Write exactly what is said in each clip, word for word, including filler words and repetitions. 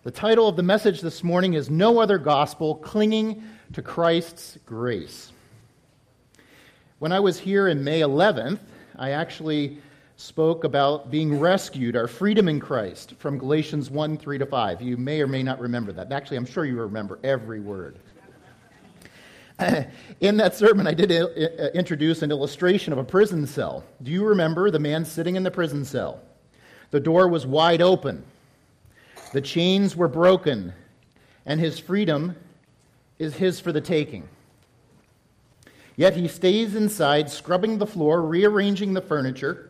The title of the message this morning is No Other Gospel, Clinging to Christ's Grace. When I was here in May eleventh, I actually spoke about being rescued, our freedom in Christ, from Galatians one, three to five. You may or may not remember that. Actually, I'm sure you remember every word. In that sermon, I did uh, introduce an illustration of a prison cell. Do you remember the man sitting in the prison cell? The door was wide open. The chains were broken, and his freedom is his for the taking. Yet he stays inside, scrubbing the floor, rearranging the furniture,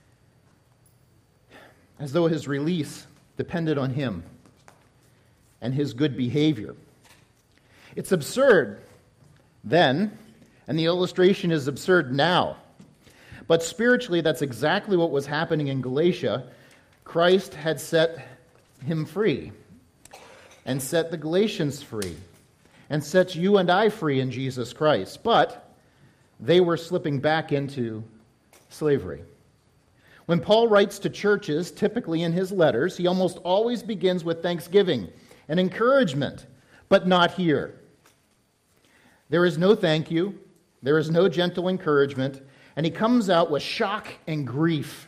as though his release depended on him and his good behavior. It's absurd then, and the illustration is absurd now. But spiritually, that's exactly what was happening in Galatia. Christ had set him free, and set the Galatians free, and set you and I free in Jesus Christ. But they were slipping back into slavery. When Paul writes to churches, typically in his letters, he almost always begins with thanksgiving and encouragement, but not here. There is no thank you, there is no gentle encouragement, and he comes out with shock and grief.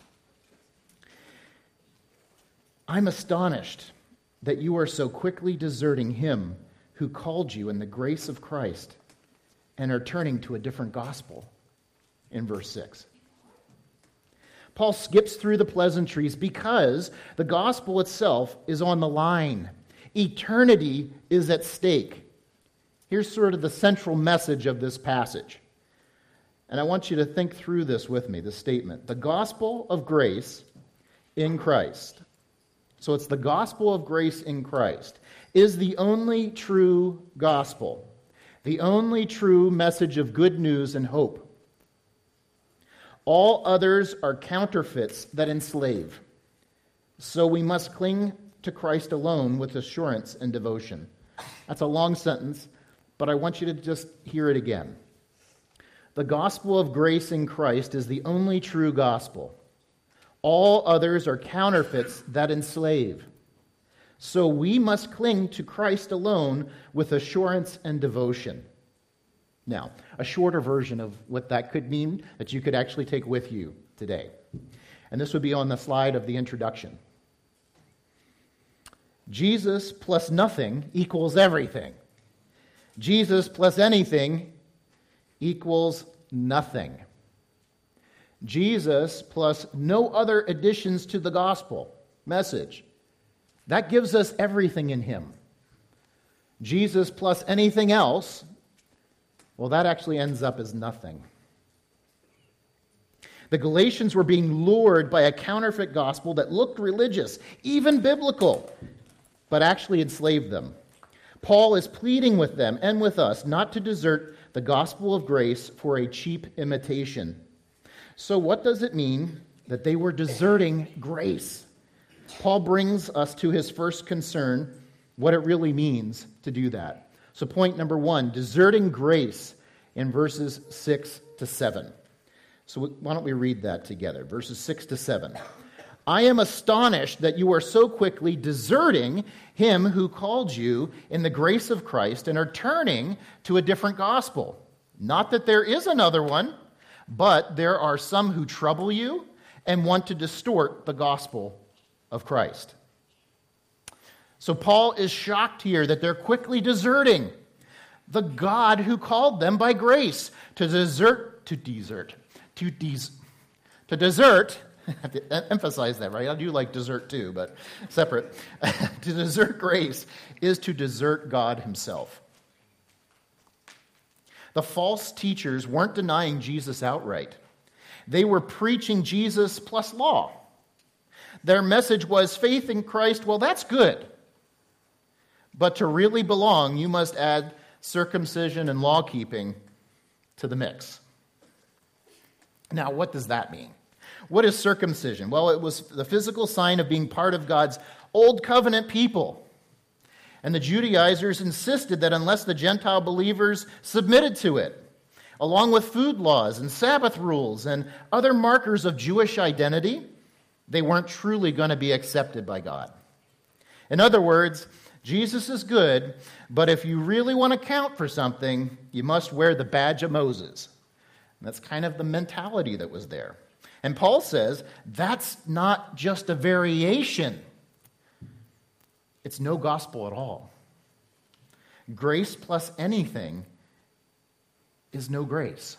I'm astonished that you are so quickly deserting him who called you in the grace of Christ and are turning to a different gospel, in verse six. Paul skips through the pleasantries because the gospel itself is on the line. Eternity is at stake. Here's sort of the central message of this passage. And I want you to think through this with me, this statement. The gospel of grace in Christ. So it's the gospel of grace in Christ is the only true gospel, the only true message of good news and hope. All others are counterfeits that enslave. So we must cling to Christ alone with assurance and devotion. That's a long sentence, but I want you to just hear it again. The gospel of grace in Christ is the only true gospel. All others are counterfeits that enslave. So we must cling to Christ alone with assurance and devotion. Now, a shorter version of what that could mean that you could actually take with you today. And this would be on the slide of the introduction. Jesus plus nothing equals everything. Jesus plus anything equals nothing. Jesus plus no other additions to the gospel message. That gives us everything in him. Jesus plus anything else, well, that actually ends up as nothing. The Galatians were being lured by a counterfeit gospel that looked religious, even biblical, but actually enslaved them. Paul is pleading with them and with us not to desert the gospel of grace for a cheap imitation. So what does it mean that they were deserting grace? Paul brings us to his first concern, what it really means to do that. So point number one, deserting grace in verses six to seven. So why don't we read that together, verses six to seven. I am astonished that you are so quickly deserting him who called you in the grace of Christ and are turning to a different gospel. Not that there is another one, but there are some who trouble you and want to distort the gospel of Christ. So Paul is shocked here that they're quickly deserting the God who called them by grace to desert, to desert, to des, to desert. I have to emphasize that, right? I do like dessert too, but separate. To desert grace is to desert God himself. The false teachers weren't denying Jesus outright. They were preaching Jesus plus law. Their message was faith in Christ, well, that's good. But to really belong, you must add circumcision and law-keeping to the mix. Now, what does that mean? What is circumcision? Well, it was the physical sign of being part of God's old covenant people. And the Judaizers insisted that unless the Gentile believers submitted to it, along with food laws and Sabbath rules and other markers of Jewish identity, they weren't truly going to be accepted by God. In other words, Jesus is good, but if you really want to count for something, you must wear the badge of Moses. And that's kind of the mentality that was there. And Paul says that's not just a variation. It's no gospel at all. Grace plus anything is no grace.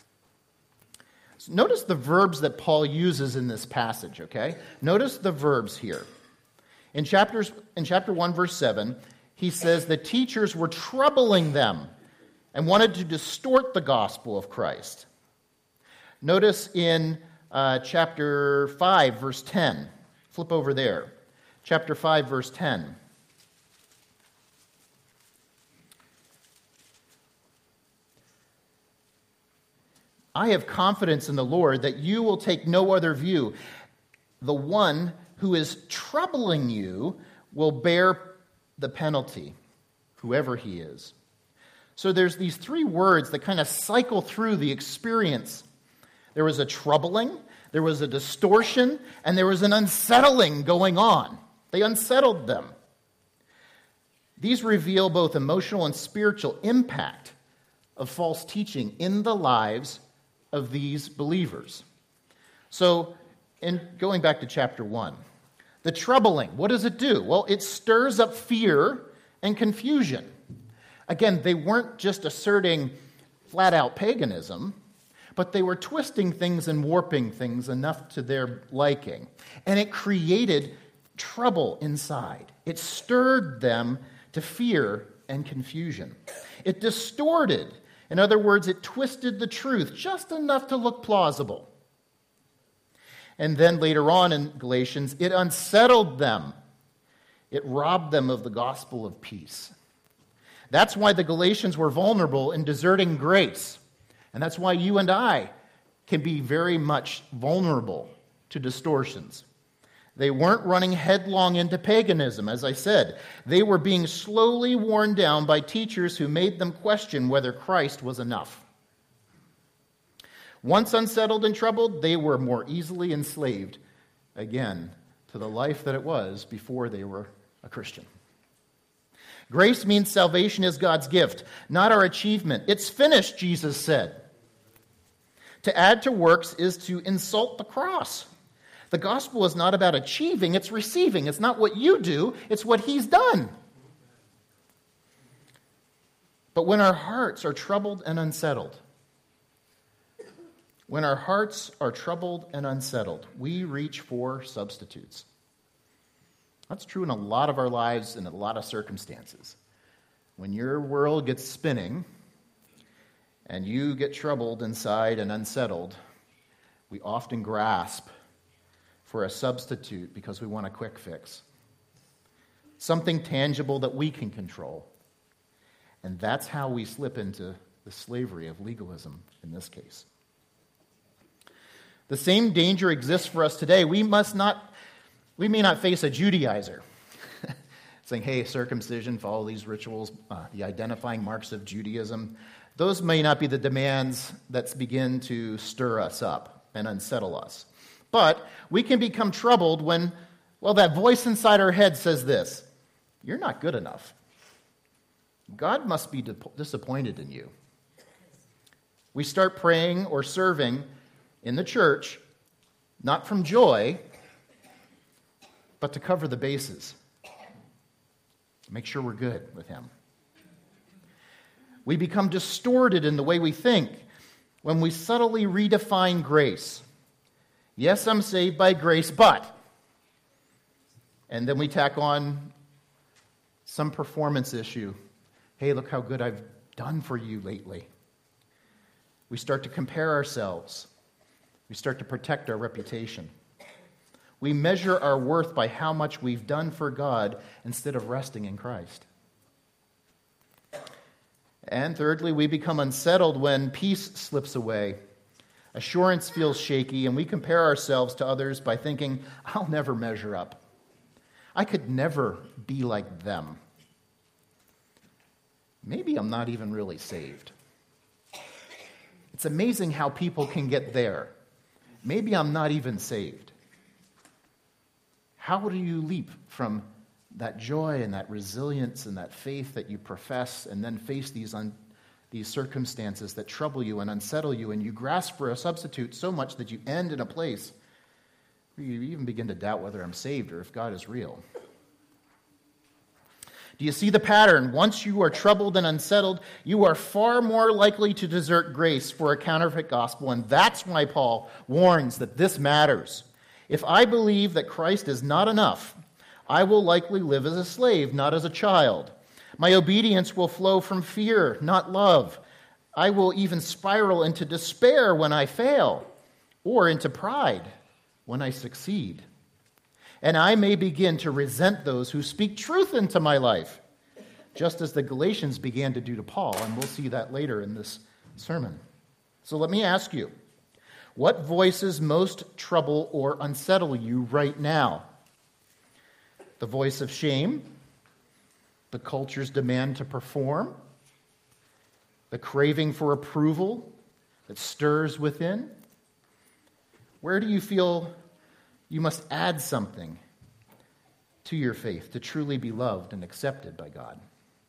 So notice the verbs that Paul uses in this passage, okay? Notice the verbs here. In chapters in chapter one, verse seven, he says the teachers were troubling them and wanted to distort the gospel of Christ. Notice in uh, chapter five, verse ten. Flip over there. Chapter five, verse ten. I have confidence in the Lord that you will take no other view. The one who is troubling you will bear the penalty, whoever he is. So there's these three words that kind of cycle through the experience. There was a troubling, there was a distortion, and there was an unsettling going on. They unsettled them. These reveal both emotional and spiritual impact of false teaching in the lives of these believers. So, in going back to chapter one, the troubling, what does it do? Well, it stirs up fear and confusion. Again, they weren't just asserting flat-out paganism, but they were twisting things and warping things enough to their liking. And it created trouble inside. It stirred them to fear and confusion. It distorted. In other words, it twisted the truth just enough to look plausible. And then later on in Galatians, it unsettled them. It robbed them of the gospel of peace. That's why the Galatians were vulnerable in deserting grace. And that's why you and I can be very much vulnerable to distortions. They weren't running headlong into paganism, as I said. They were being slowly worn down by teachers who made them question whether Christ was enough. Once unsettled and troubled, they were more easily enslaved, again, to the life that it was before they were a Christian. Grace means salvation is God's gift, not our achievement. It's finished, Jesus said. To add to works is to insult the cross. The gospel is not about achieving, it's receiving. It's not what you do, it's what he's done. But when our hearts are troubled and unsettled, when our hearts are troubled and unsettled, we reach for substitutes. That's true in a lot of our lives and in a lot of circumstances. When your world gets spinning and you get troubled inside and unsettled, we often grasp for a substitute because we want a quick fix. Something tangible that we can control. And that's how we slip into the slavery of legalism in this case. The same danger exists for us today. We must not, we may not face a Judaizer saying, hey, circumcision, follow these rituals, uh, the identifying marks of Judaism. Those may not be the demands that begin to stir us up and unsettle us. But we can become troubled when, well, that voice inside our head says this: you're not good enough. God must be disappointed in you. We start praying or serving in the church, not from joy, but to cover the bases. Make sure we're good with him. We become distorted in the way we think when we subtly redefine grace. Yes, I'm saved by grace, but... And then we tack on some performance issue. Hey, look how good I've done for you lately. We start to compare ourselves. We start to protect our reputation. We measure our worth by how much we've done for God instead of resting in Christ. And thirdly, we become unsettled when peace slips away. Assurance feels shaky, and we compare ourselves to others by thinking, I'll never measure up. I could never be like them. Maybe I'm not even really saved. It's amazing how people can get there. Maybe I'm not even saved. How do you leap from that joy and that resilience and that faith that you profess and then face these un, these circumstances that trouble you and unsettle you, and you grasp for a substitute so much that you end in a place where you even begin to doubt whether I'm saved or if God is real. Do you see the pattern? Once you are troubled and unsettled, you are far more likely to desert grace for a counterfeit gospel, and that's why Paul warns that this matters. If I believe that Christ is not enough, I will likely live as a slave, not as a child. My obedience will flow from fear, not love. I will even spiral into despair when I fail, or into pride when I succeed. And I may begin to resent those who speak truth into my life, just as the Galatians began to do to Paul, and we'll see that later in this sermon. So let me ask you, what voices most trouble or unsettle you right now? The voice of shame, the culture's demand to perform, the craving for approval that stirs within? Where do you feel you must add something to your faith to truly be loved and accepted by God?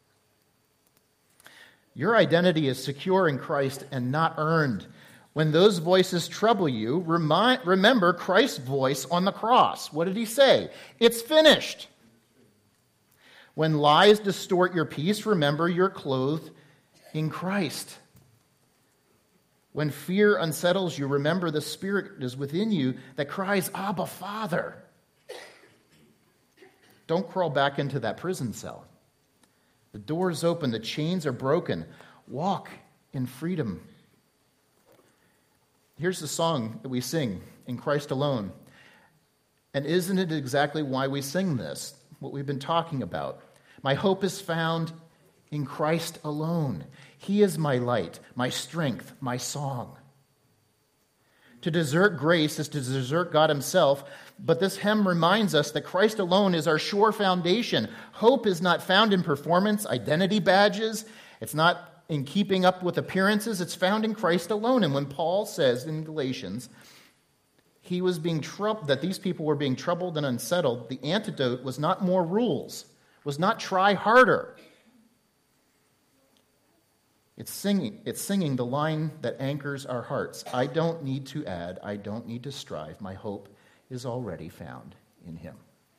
Your identity is secure in Christ and not earned. When those voices trouble you, remind, remember Christ's voice on the cross. What did he say? It's finished. When lies distort your peace, remember you're clothed in Christ. When fear unsettles you, remember the Spirit is within you that cries, Abba, Father. Don't crawl back into that prison cell. The door is open. The chains are broken. Walk in freedom. Here's the song that we sing, In Christ Alone. And isn't it exactly why we sing this, what we've been talking about? My hope is found in Christ alone. He is my light, my strength, my song. To desert grace is to desert God himself, but this hymn reminds us that Christ alone is our sure foundation. Hope is not found in performance, identity badges. It's not in keeping up with appearances. It's found in Christ alone. And when Paul says in Galatians, he was being troubled, that these people were being troubled and unsettled, the antidote was not more rules, was not try harder. It's singing, it's singing the line that anchors our hearts. I don't need to add, I don't need to strive. My hope is already found in him.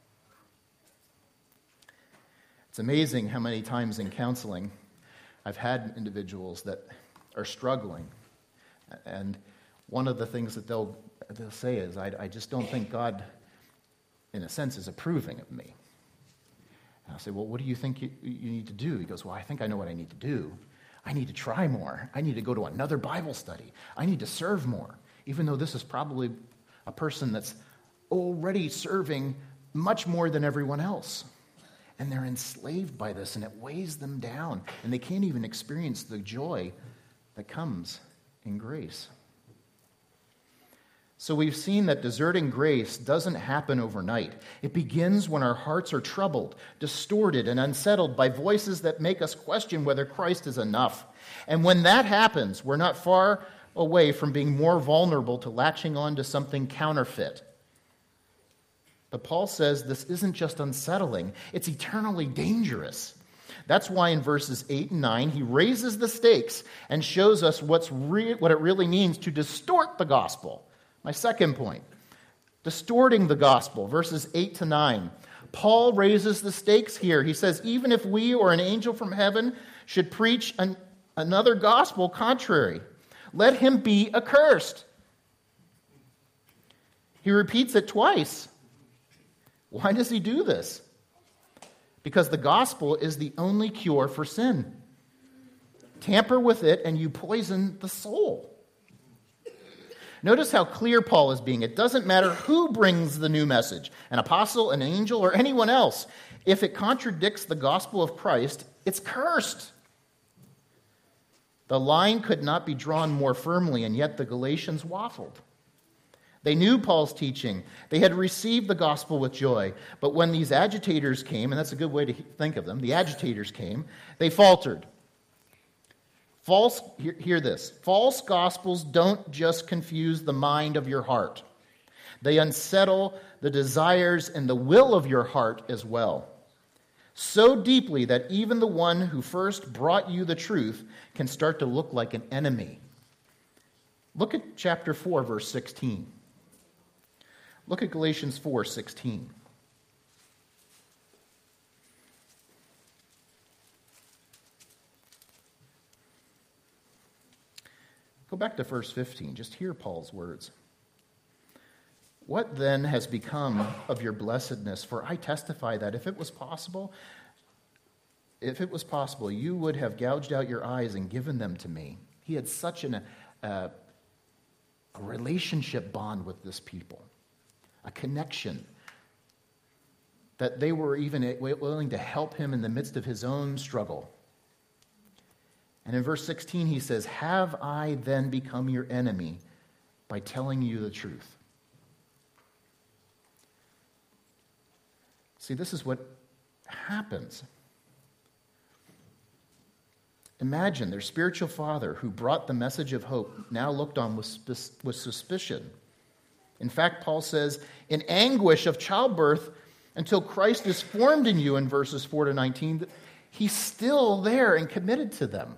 It's amazing how many times in counseling I've had individuals that are struggling. And one of the things that they'll, they'll say is, I, I just don't think God, in a sense, is approving of me. And I'll say, well, what do you think you, you need to do? He goes, well, I think I know what I need to do. I need to try more. I need to go to another Bible study. I need to serve more, even though this is probably a person that's already serving much more than everyone else. And they're enslaved by this, and it weighs them down, and they can't even experience the joy that comes in grace. So we've seen that deserting grace doesn't happen overnight. It begins when our hearts are troubled, distorted, and unsettled by voices that make us question whether Christ is enough. And when that happens, we're not far away from being more vulnerable to latching on to something counterfeit. But Paul says this isn't just unsettling, it's eternally dangerous. That's why in verses eight and nine, he raises the stakes and shows us what's re- what it really means to distort the gospel. My second point, distorting the gospel, verses eight to nine. Paul raises the stakes here. He says, even if we or an angel from heaven should preach an, another gospel contrary, let him be accursed. He repeats it twice. Why does he do this? Because the gospel is the only cure for sin. Tamper with it and you poison the soul. Notice how clear Paul is being. It doesn't matter who brings the new message, an apostle, an angel, or anyone else. If it contradicts the gospel of Christ, it's cursed. The line could not be drawn more firmly, and yet the Galatians waffled. They knew Paul's teaching. They had received the gospel with joy. But when these agitators came, and that's a good way to think of them, the agitators came, they faltered. False, hear, hear this, false gospels don't just confuse the mind of your heart. They unsettle the desires and the will of your heart as well. so deeply that even the one who first brought you the truth can start to look like an enemy. Look at chapter four, verse sixteen. Look at Galatians four sixteen. Go back to verse fifteen. Just hear Paul's words. What then has become of your blessedness? For I testify that if it was possible, if it was possible, you would have gouged out your eyes and given them to me. He had such an, uh, a relationship bond with this people, a connection, that they were even willing to help him in the midst of his own struggle. And in verse sixteen, he says, have I then become your enemy by telling you the truth? See, this is what happens. Imagine their spiritual father who brought the message of hope now looked on with, with suspicion. In fact, Paul says, in anguish of childbirth until Christ is formed in you in verses four to nineteen, he's still there and committed to them.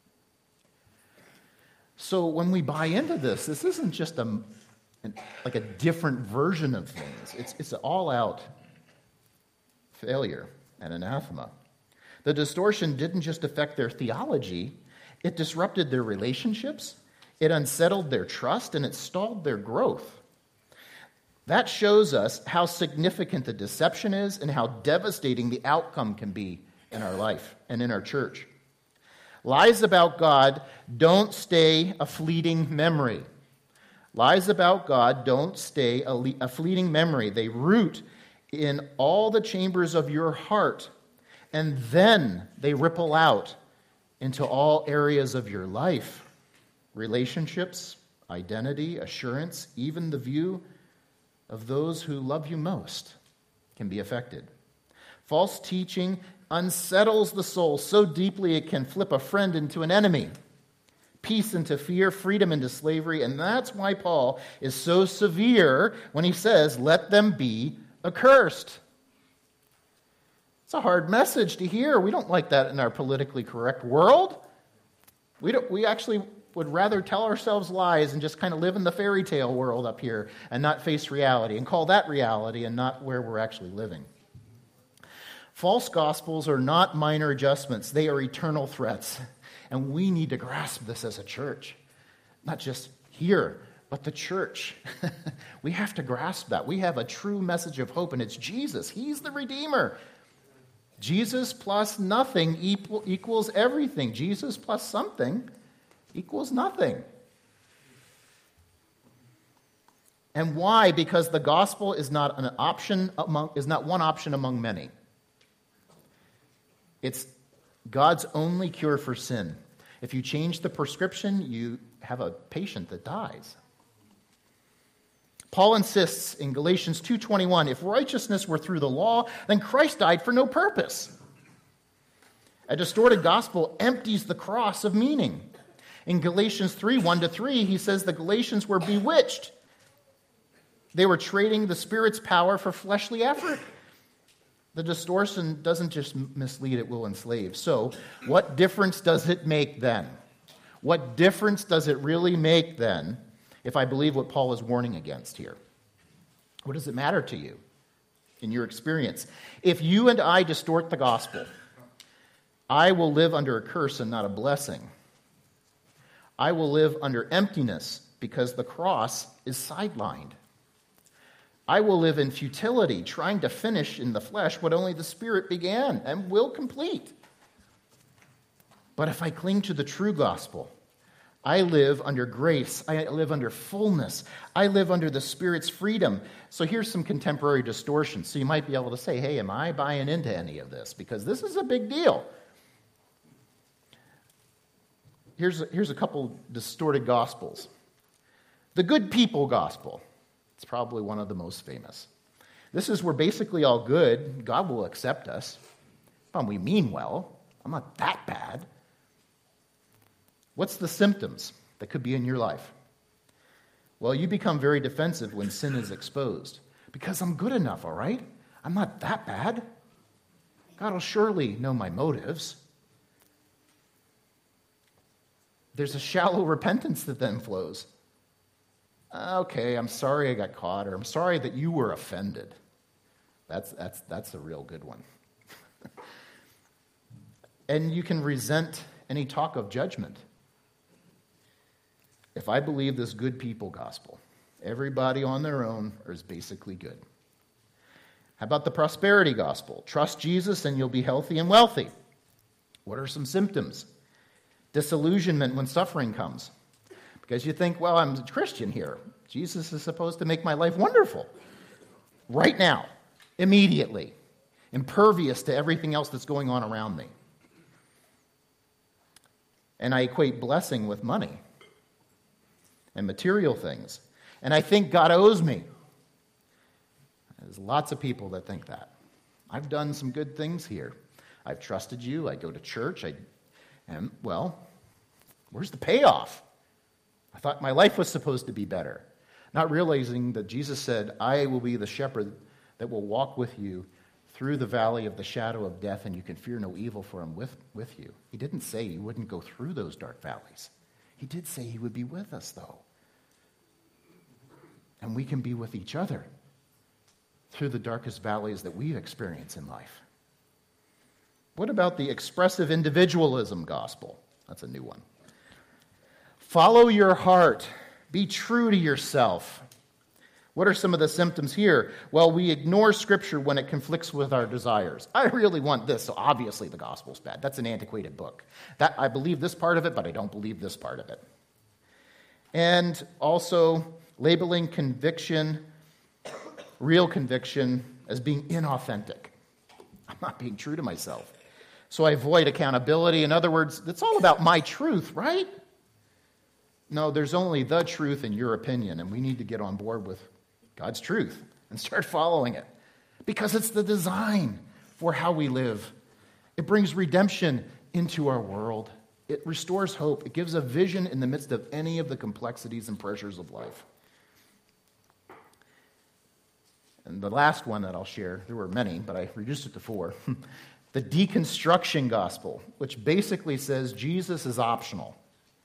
So when we buy into this, this isn't just a, like a different version of things. It's, it's an all-out failure and anathema. The distortion didn't just affect their theology, it disrupted their relationships, it unsettled their trust, and it stalled their growth. That shows us how significant the deception is and how devastating the outcome can be in our life and in our church. Lies about God don't stay a fleeting memory. Lies about God don't stay a, le- a fleeting memory. They root in all the chambers of your heart, and then they ripple out into all areas of your life. Relationships, identity, assurance, even the view of those who love you most can be affected. False teaching unsettles the soul so deeply it can flip a friend into an enemy, peace into fear, freedom into slavery, and that's why Paul is so severe when he says, let them be accursed. It's a hard message to hear. We don't like that in our politically correct world. We don't, we actually would rather tell ourselves lies and just kind of live in the fairy tale world up here and not face reality and call that reality and not where we're actually living. False gospels are not minor adjustments. They are eternal threats. And we need to grasp this as a church. Not just here, but the church. We have to grasp that. We have a true message of hope, and it's Jesus. He's the Redeemer. Jesus plus nothing equal, equals everything. Jesus plus something equals nothing. And why? Because the gospel is not an option among, is not one option among many. It's God's only cure for sin. If you change the prescription, you have a patient that dies. Paul insists in Galatians two twenty-one, if righteousness were through the law, then Christ died for no purpose. A distorted gospel empties the cross of meaning. In Galatians three one to three, he says the Galatians were bewitched. They were trading the Spirit's power for fleshly effort. The distortion doesn't just mislead, it will enslave. So, what difference does it make then? What difference does it really make then if I believe what Paul is warning against here? What does it matter to you in your experience? If you and I distort the gospel, I will live under a curse and not a blessing. I will live under emptiness because the cross is sidelined. I will live in futility, trying to finish in the flesh what only the Spirit began and will complete. But if I cling to the true gospel, I live under grace. I live under fullness. I live under the Spirit's freedom. So here's some contemporary distortions. So you might be able to say, hey, am I buying into any of this? Because this is a big deal. Here's a, here's a couple distorted gospels. The good people gospel. It's probably one of the most famous. This is where basically all good, God will accept us. Well, we mean well. I'm not that bad. What's the symptoms that could be in your life? Well, you become very defensive when sin is exposed. Because I'm good enough, all right? I'm not that bad. God will surely know my motives. There's a shallow repentance that then flows. Okay, I'm sorry I got caught, or I'm sorry that you were offended. That's, that's, that's a real good one. And you can resent any talk of judgment. If I believe this good people gospel, everybody on their own is basically good. How about the prosperity gospel? Trust Jesus and you'll be healthy and wealthy. What are some symptoms? Disillusionment when suffering comes. Because you think, well, I'm a Christian here. Jesus is supposed to make my life wonderful. Right now, immediately, impervious to everything else that's going on around me. And I equate blessing with money and material things. And I think God owes me. There's lots of people that think that. I've done some good things here. I've trusted you. I go to church. I, and, well, where's the payoff? I thought my life was supposed to be better. Not realizing that Jesus said, I will be the shepherd that will walk with you through the valley of the shadow of death, and you can fear no evil, for I'm with, with you. He didn't say he wouldn't go through those dark valleys. He did say he would be with us, though. And we can be with each other through the darkest valleys that we experience in life. What about the expressive individualism gospel? That's a new one. Follow your heart. Be true to yourself. What are some of the symptoms here? Well, we ignore Scripture when it conflicts with our desires. I really want this, so obviously the gospel's bad. That's an antiquated book. That I believe this part of it, but I don't believe this part of it. And also labeling conviction, real conviction, as being inauthentic. I'm not being true to myself. So I avoid accountability. In other words, it's all about my truth, right? No, there's only the truth in your opinion, and we need to get on board with God's truth and start following it. Because it's the design for how we live. It brings redemption into our world. It restores hope. It gives a vision in the midst of any of the complexities and pressures of life. And the last one that I'll share, there were many, but I reduced it to four. The deconstruction gospel, which basically says Jesus is optional.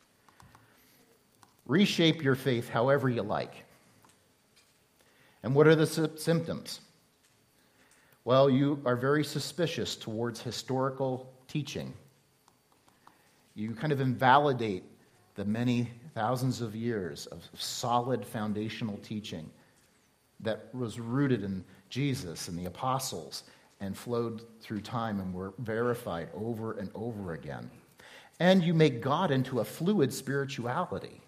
Reshape your faith however you like. And what are the sy- symptoms? Well, you are very suspicious towards historical teaching. You kind of invalidate the many thousands of years of solid foundational teaching that was rooted in Jesus and the apostles and flowed through time and were verified over and over again. And you make God into a fluid spirituality.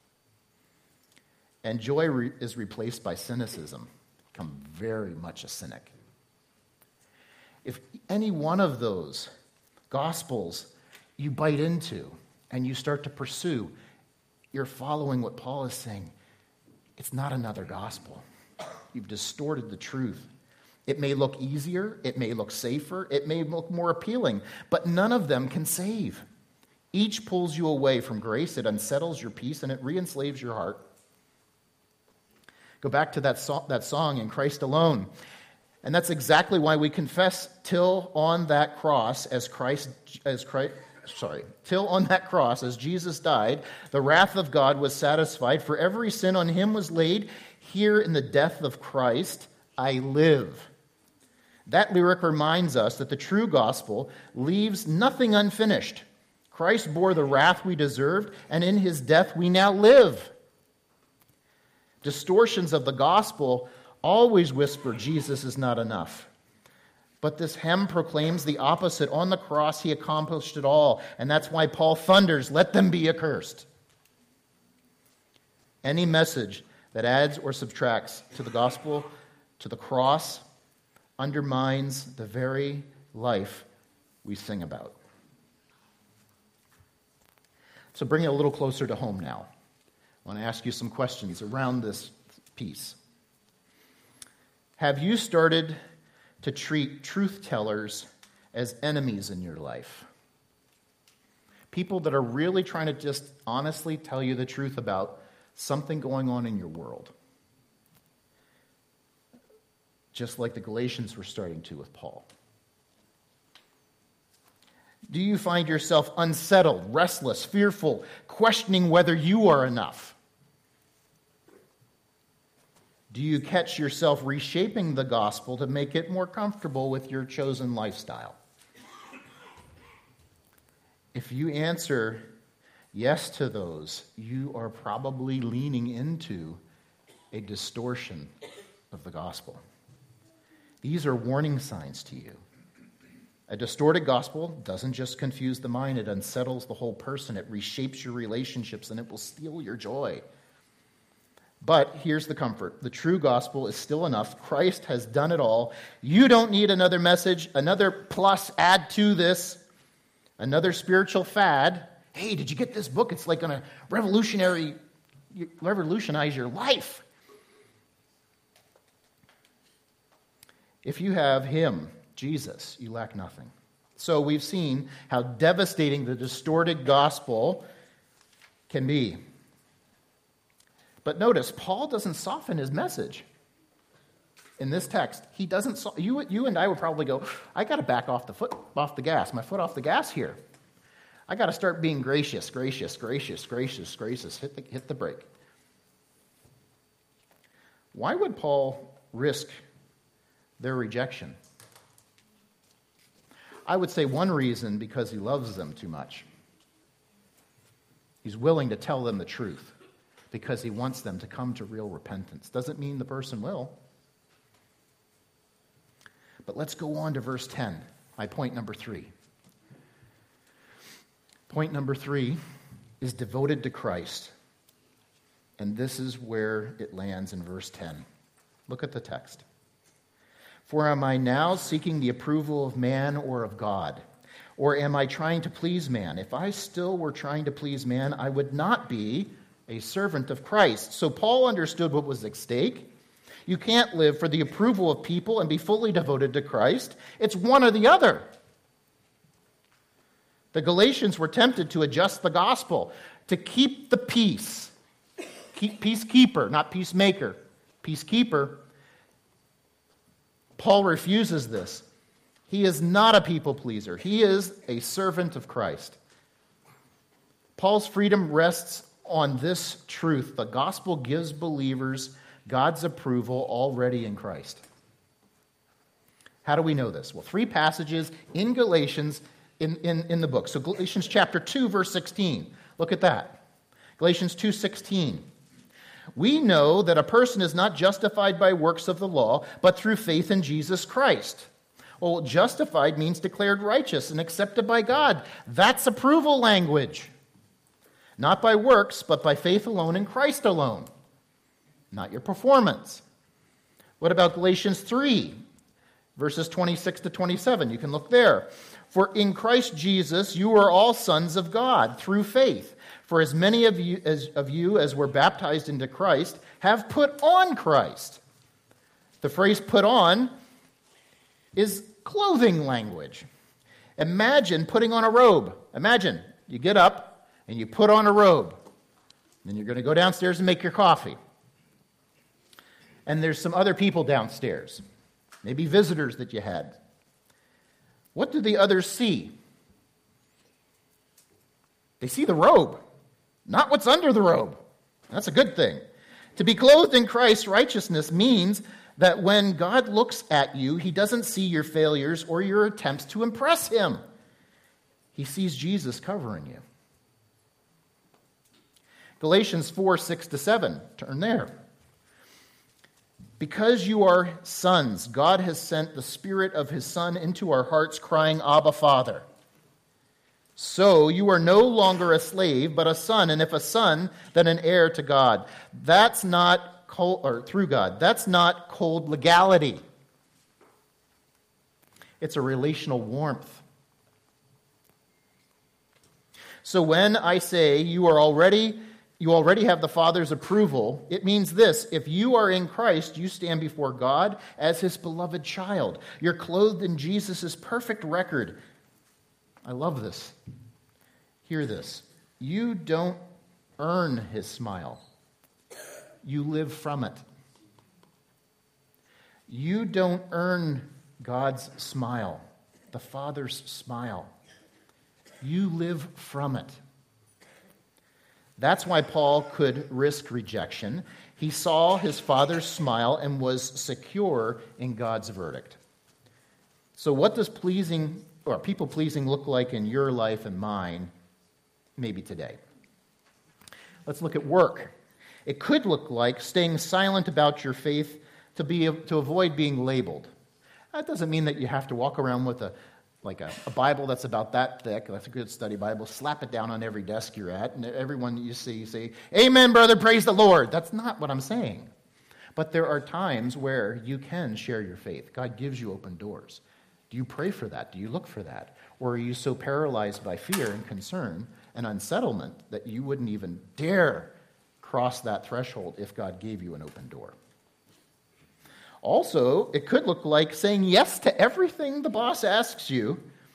And joy re- is replaced by cynicism. Become very much a cynic. If any one of those gospels you bite into and you start to pursue, you're following what Paul is saying. It's not another gospel. You've distorted the truth. It may look easier, it may look safer, it may look more appealing, but none of them can save. Each pulls you away from grace, it unsettles your peace, and it re-enslaves your heart. Go back to that, so- that song, In Christ Alone. And that's exactly why we confess till on that cross as Christ, as Christ, sorry, till on that cross as Jesus died, the wrath of God was satisfied, for every sin on him was laid. Here in the death of Christ, I live. That lyric reminds us that the true gospel leaves nothing unfinished. Christ bore the wrath we deserved, and in his death we now live. Distortions of the gospel always whisper Jesus is not enough. But this hymn proclaims the opposite. On the cross, he accomplished it all. And that's why Paul thunders, let them be accursed. Any message that adds or subtracts to the gospel, to the cross, undermines the very life we sing about. So bring it a little closer to home now. I want to ask you some questions around this piece. Have you started to treat truth tellers as enemies in your life? People that are really trying to just honestly tell you the truth about something going on in your world. Just like the Galatians were starting to with Paul. Do you find yourself unsettled, restless, fearful, questioning whether you are enough? Do you catch yourself reshaping the gospel to make it more comfortable with your chosen lifestyle? If you answer yes to those, you are probably leaning into a distortion of the gospel. These are warning signs to you. A distorted gospel doesn't just confuse the mind, it unsettles the whole person. It reshapes your relationships and it will steal your joy. But here's the comfort. The true gospel is still enough. Christ has done it all. You don't need another message, another plus add to this, another spiritual fad. Hey, did you get this book? It's like going to revolutionary, revolutionize your life. If you have him, Jesus, you lack nothing. So we've seen how devastating the distorted gospel can be. But notice, Paul doesn't soften his message. In this text, he doesn't. So- you, you and I would probably go, I got to back off the foot, off the gas, my foot off the gas here. I got to start being gracious, gracious, gracious, gracious, gracious. Hit the, hit the brake. Why would Paul risk their rejection? I would say one reason, because he loves them too much. He's willing to tell them the truth because he wants them to come to real repentance. Doesn't mean the person will. But let's go on to verse ten, my point number three. Point number three is devoted to Christ. And this is where it lands in verse ten. Look at the text. For am I now seeking the approval of man or of God? Or am I trying to please man? If I still were trying to please man, I would not be a servant of Christ. So Paul understood what was at stake. You can't live for the approval of people and be fully devoted to Christ. It's one or the other. The Galatians were tempted to adjust the gospel, to keep the peace. Keep, peacekeeper, not peacemaker. Peacekeeper. Paul refuses this. He is not a people pleaser. He is a servant of Christ. Paul's freedom rests on this truth. The gospel gives believers God's approval already in Christ. How do we know this? Well, three passages in Galatians in, in, in the book. So Galatians chapter two, verse sixteen. Look at that. Galatians two sixteen. We know that a person is not justified by works of the law, but through faith in Jesus Christ. Well, justified means declared righteous and accepted by God. That's approval language. Not by works, but by faith alone in Christ alone. Not your performance. What about Galatians three, verses twenty-six to twenty-seven? You can look there. For in Christ Jesus you are all sons of God through faith. For as many of you as, of you as were baptized into Christ have put on Christ. The phrase put on is clothing language. Imagine putting on a robe. Imagine you get up and you put on a robe. Then you're going to go downstairs and make your coffee. And there's some other people downstairs, maybe visitors that you had. What do the others see? They see the robe, not what's under the robe. That's a good thing. To be clothed in Christ's righteousness means that when God looks at you, he doesn't see your failures or your attempts to impress him. He sees Jesus covering you. Galatians four, six to seven. Turn there. Because you are sons, God has sent the Spirit of his Son into our hearts, crying, Abba, Father. So you are no longer a slave, but a son, and if a son, then an heir to God. That's not cold, or through God. That's not cold legality. It's a relational warmth. So when I say you are already you already have the Father's approval, it means this: if you are in Christ, you stand before God as his beloved child. You're clothed in Jesus' perfect record. I love this. Hear this. You don't earn his smile. You live from it. You don't earn God's smile, the Father's smile. You live from it. That's why Paul could risk rejection. He saw his Father's smile and was secure in God's verdict. So what does pleasing or people-pleasing look like in your life and mine maybe today? Let's look at work. It could look like staying silent about your faith to be to avoid being labeled. That doesn't mean that you have to walk around with a like a, a Bible that's about that thick. That's a good study Bible. Slap it down on every desk you're at, and everyone that you see, you say, "Amen, brother, praise the Lord." That's not what I'm saying. But there are times where you can share your faith. God gives you open doors. Do you pray for that? Do you look for that? Or are you so paralyzed by fear and concern and unsettlement that you wouldn't even dare cross that threshold if God gave you an open door? Also, it could look like saying yes to everything the boss asks you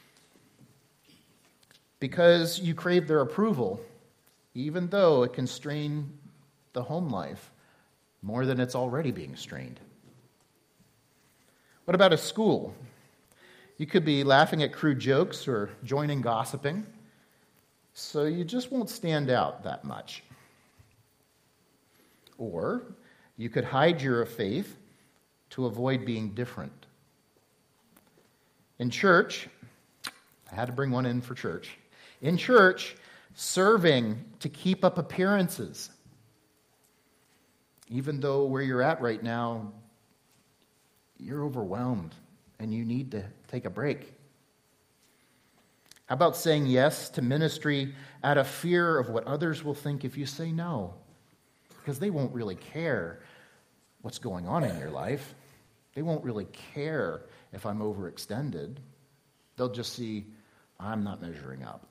because you crave their approval, even though it can strain the home life more than it's already being strained. What about a school? You could be laughing at crude jokes or joining gossiping, so you just won't stand out that much. Or you could hide your faith to avoid being different. In church, I had to bring one in for church. In church, serving to keep up appearances. Even though where you're at right now, you're overwhelmed and you need to take a break. How about saying yes to ministry out of fear of what others will think if you say no? Because they won't really care what's going on in your life. They won't really care if I'm overextended. They'll just see I'm not measuring up.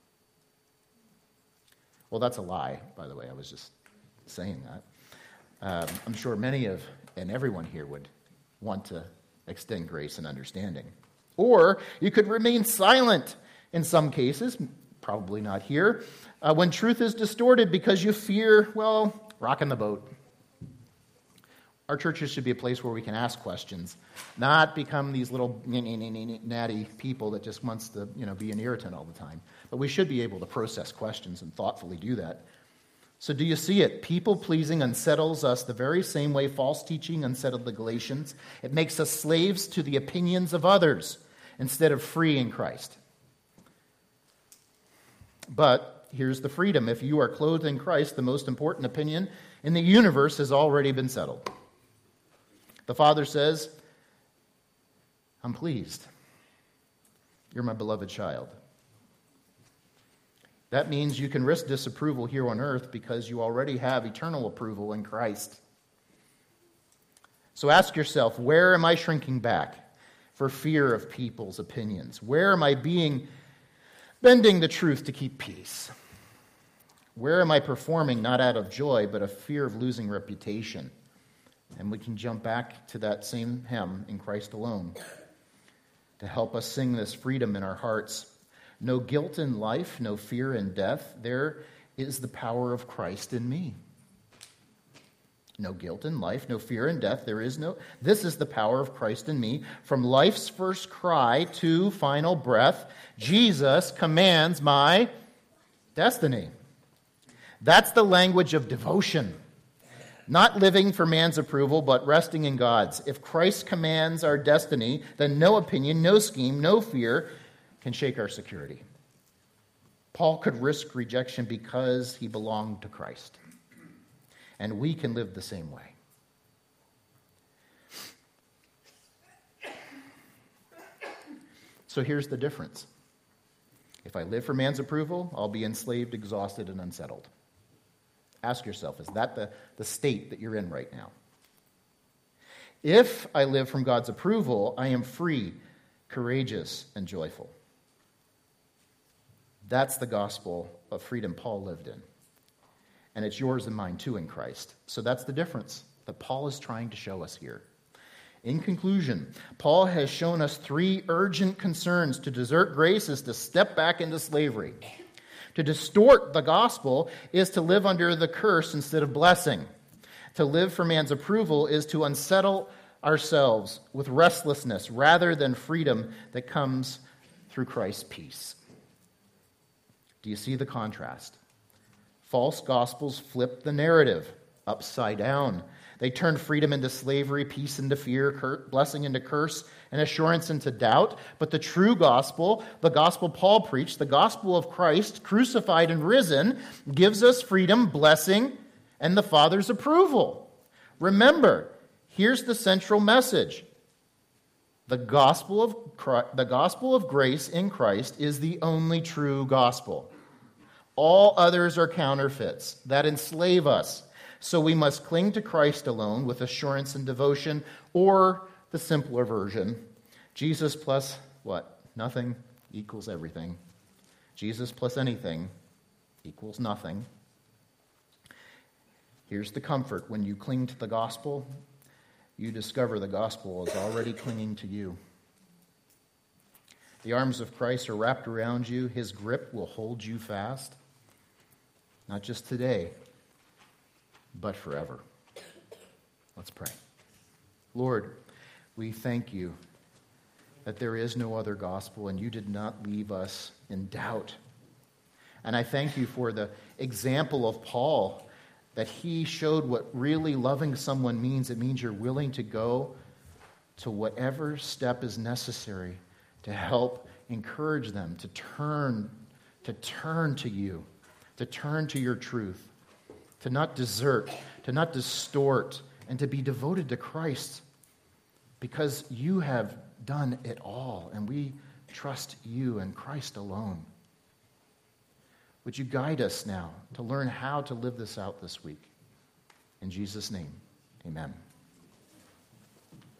Well, that's a lie, by the way. I was just saying that. Um, I'm sure many of, and everyone here would want to extend grace and understanding. Or you could remain silent in some cases, probably not here, uh, when truth is distorted because you fear, well, rocking the boat. Our churches should be a place where we can ask questions, not become these little natty people that just wants to, you know, be an irritant all the time. But we should be able to process questions and thoughtfully do that. So do you see it? People-pleasing unsettles us the very same way false teaching unsettled the Galatians. It makes us slaves to the opinions of others instead of free in Christ. But here's the freedom. If you are clothed in Christ, the most important opinion in the universe has already been settled. The Father says, I'm pleased. You're my beloved child. That means you can risk disapproval here on earth because you already have eternal approval in Christ. So ask yourself, where am I shrinking back for fear of people's opinions? Where am I being bending the truth to keep peace? Where am I performing not out of joy, but a fear of losing reputation? And we can jump back to that same hymn, In Christ Alone, to help us sing this freedom in our hearts. No guilt in life, no fear in death. There is the power of Christ in me. No guilt in life, no fear in death. There is no. This is the power of Christ in me. From life's first cry to final breath, Jesus commands my destiny. That's the language of devotion. Not living for man's approval, but resting in God's. If Christ commands our destiny, then no opinion, no scheme, no fear can shake our security. Paul could risk rejection because he belonged to Christ. And we can live the same way. So here's the difference. If I live for man's approval, I'll be enslaved, exhausted, and unsettled. Ask yourself, is that the, the state that you're in right now? If I live from God's approval, I am free, courageous, and joyful. That's the gospel of freedom Paul lived in. And it's yours and mine too in Christ. So that's the difference that Paul is trying to show us here. In conclusion, Paul has shown us three urgent concerns. To desert grace is to step back into slavery. To distort the gospel is to live under the curse instead of blessing. To live for man's approval is to unsettle ourselves with restlessness rather than freedom that comes through Christ's peace. Do you see the contrast? False gospels flip the narrative upside down. They turn freedom into slavery, peace into fear, cur- blessing into curse, and assurance into doubt. But the true gospel, the gospel Paul preached, the gospel of Christ, crucified and risen, gives us freedom, blessing, and the Father's approval. Remember, here's the central message. The gospel of Christ, the gospel of grace in Christ is the only true gospel. All others are counterfeits that enslave us. So we must cling to Christ alone with assurance and devotion, or the simpler version, Jesus plus what? Nothing equals everything. Jesus plus anything equals nothing. Here's the comfort. When you cling to the gospel, you discover the gospel is already clinging to you. The arms of Christ are wrapped around you. His grip will hold you fast. Not just today, but forever. Let's pray. Lord, we thank you that there is no other gospel, and you did not leave us in doubt. And I thank you for the example of Paul, that he showed what really loving someone means. It means you're willing to go to whatever step is necessary to help encourage them to turn, to turn to you, to turn to your truth, to not desert, to not distort, and to be devoted to Christ, because you have done it all, and we trust you and Christ alone. Would you guide us now to learn how to live this out this week? In Jesus' name, amen.